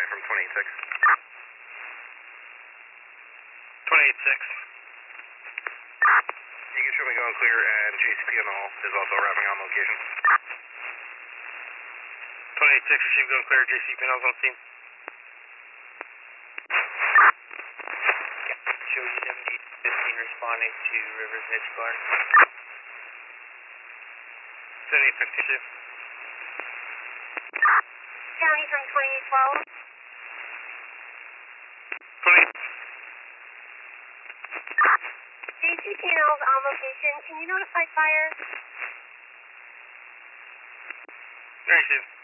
from 286. 286. You can show me going clear, and JCP&L is also wrapping on location. 286, receive going clear, JCP&L's on scene. Show 7015 responding to Rivers Edge Guard. 7852. County from 2812. 20. JCP&L's on location. Can you notify fire? Receive.